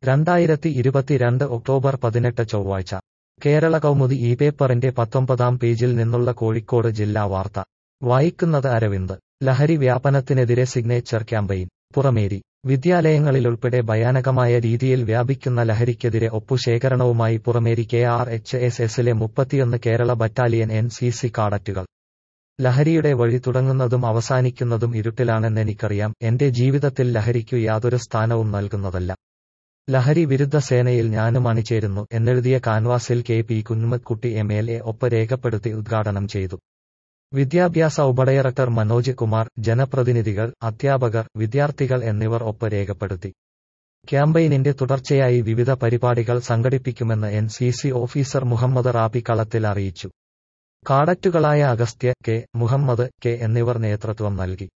2022 October 18 ചൊവ്വാഴ്ച കേരള കൗമുദി ഈ പേപ്പറിന്റെ 19-ാം പേജിൽ നിന്നുള്ള കോഴിക്കോട് ജില്ലാ വാർത്ത വായിക്കുന്നത് അരവിന്ദ്. ലഹരി വ്യാപനത്തിനെതിരെ സിഗ്നേച്ചർ ക്യാമ്പയിൻ. പുറമേരി വിദ്യാലയങ്ങളിലുൾപ്പെടെ ഭയാനകമായ രീതിയിൽ വ്യാപിക്കുന്ന ലഹരിക്കെതിരെ ഒപ്പുശേഖരണവുമായി പുറമേരി KRHSSലെ 31 കേരള ബറ്റാലിയൻ NCC കാഡറ്റുകൾ. ലഹരിയുടെ വഴി തുടങ്ങുന്നതും അവസാനിക്കുന്നതും ഇരുട്ടിലാണെന്നെനിക്കറിയാം, എന്റെ ജീവിതത്തിൽ ലഹരിക്കു യാതൊരു സ്ഥാനവും നൽകുന്നതല്ല. ലഹരി വിരുദ്ധ സേനയിൽ ഞാനും അണിചേരുന്നു എന്നെഴുതിയ കാൻവാസിൽ KP കുഞ്ഞുമ്മക്കുട്ടി MLA ഒപ്പ് രേഖപ്പെടുത്തി ഉദ്ഘാടനം ചെയ്തു. വിദ്യാഭ്യാസ ഉപഡയറക്ടർ മനോജ് കുമാർ, ജനപ്രതിനിധികൾ, അധ്യാപകർ, വിദ്യാർത്ഥികൾ എന്നിവർ ഒപ്പ് രേഖപ്പെടുത്തി. ക്യാമ്പയിനിന്റെ തുടർച്ചയായി വിവിധ പരിപാടികൾ സംഘടിപ്പിക്കുമെന്ന് NCC ഓഫീസർ മുഹമ്മദ് റാബി കളത്തിൽ അറിയിച്ചു. കാഡറ്റുകളായ അഗസ്ത്യ, കെ, മുഹമ്മദ്, കെ എന്നിവർ നേതൃത്വം നൽകി.